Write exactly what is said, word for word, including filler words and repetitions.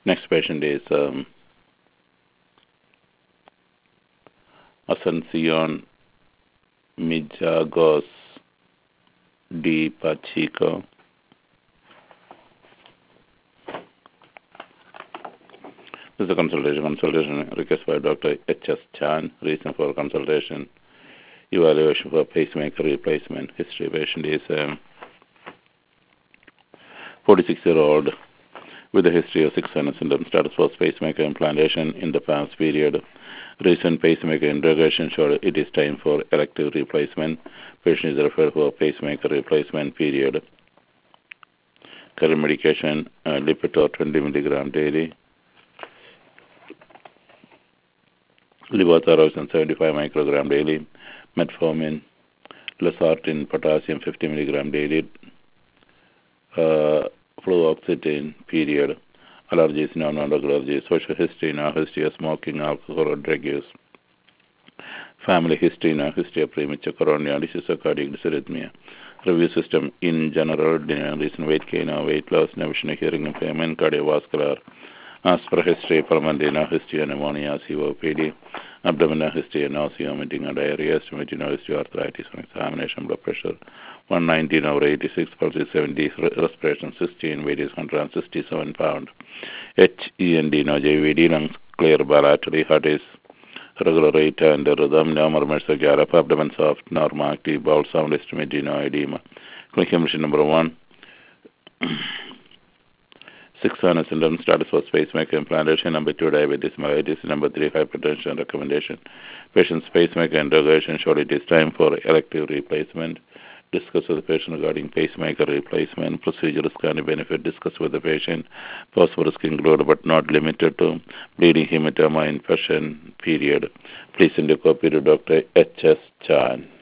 Next patient is um, Asuncion Mijagos D. Pacheco. This is a consultation. Consultation request by Doctor H S Chan. Reason for consultation: evaluation for pacemaker replacement. History: patient is a forty-six-year-old with a history of six sinus syndrome. Status was pacemaker implantation in the past period. Recent pacemaker interrogation showed it is time for elective replacement. Patient is referred for pacemaker replacement period. Current medication: uh, Lipitor twenty milligram daily. Levothyroxine seventy-five microgram daily, metformin, losartan, potassium fifty milligram daily, uh, fluoxetine period, allergies, non-allergic allergies, social history, no history of smoking, alcohol, or drug use, family history, no history of premature coronary disease or cardiac dysarrhythmia, review system in general, recent weight gain or weight loss, no vision or hearing impairment, cardiovascular. As per history, pulmonary no history of pneumonia, C O P D, abdominal history, nausea, vomiting, or diarrhea, estimated no history of arthritis, examination, blood pressure, one nineteen over eighty-six, pulse is seventy, respiration sixteen, weight is one hundred sixty-seven pounds. H E N D, no J V D, lungs clear bilaterally, heart is regular rate and rhythm, no murmurs or gallop, abdomen soft, normal, active, bowel sound, estimated no edema. Clinical mission number one. Six sinus syndrome. Status was pacemaker implantation. Number two, diabetes mellitus. Number three, hypertension. Recommendation: patient's pacemaker interrogation showed it is time for elective replacement. Discuss with the patient regarding pacemaker replacement. Procedure risk and benefit. Discuss with the patient. Possible risk include but not limited to bleeding, hematoma, infection. Period. Please send a copy to Doctor H S Chan.